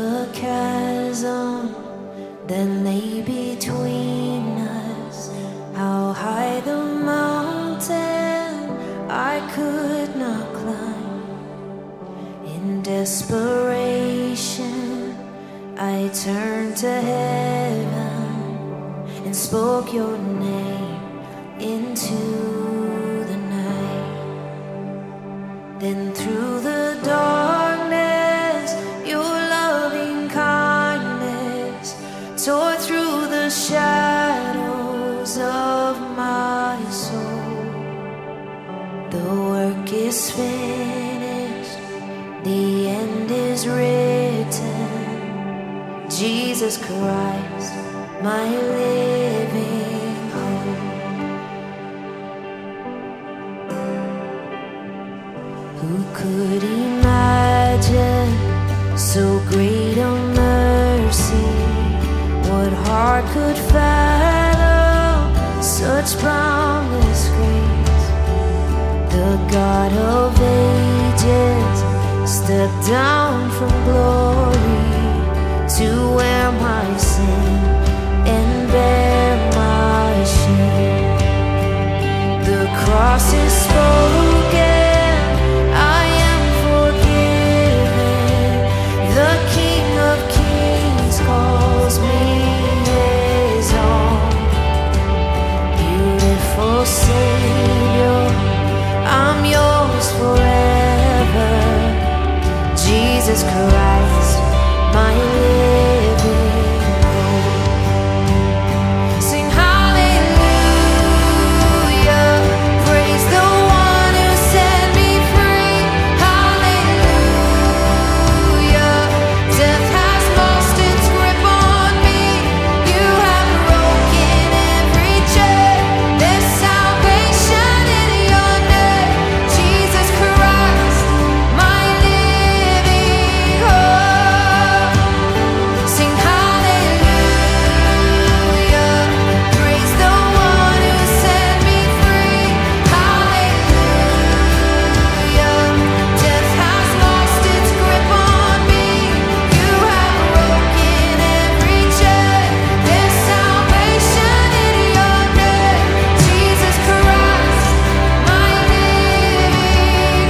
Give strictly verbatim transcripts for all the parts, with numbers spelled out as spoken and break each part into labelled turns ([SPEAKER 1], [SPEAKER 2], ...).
[SPEAKER 1] the chasm that lay between us, how high the mountain I could not climb. In desperation, I turned to heaven and spoke your name into the night. Then through the darkness, your loving kindness tore through the shadows of my soul. The work is finished, the end is written. Jesus Christ, my living hope. Who could imagine so great a mercy? What heart could fathom such boundless grace? The God of ages stepped down from glory to wear my sin and bear my shame. The cross is spoken, I am forgiven. The King of Kings calls me his own. Beautiful Savior, I'm yours forever. Jesus Christ, my living hope. Sing hallelujah, praise the one who set me free. Hallelujah, death has lost its grip on me. You have broken every chain. There's salvation in your name. Jesus Christ, my living hope. Sing hallelujah, praise the one who set me free. Hallelujah, death has lost its grip on me. You have broken every chain. There's salvation in your name. Jesus Christ, my living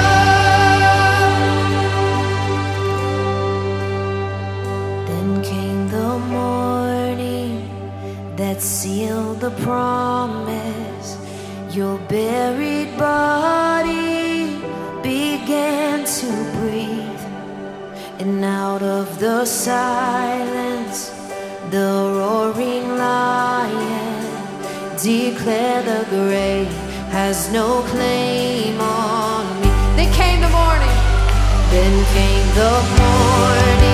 [SPEAKER 1] hope. Then came the morning that sealed the promise. Your buried body began to breathe, and out of the silence, the roaring lion declared the grave has no claim on me. Then came the morning, then came the morning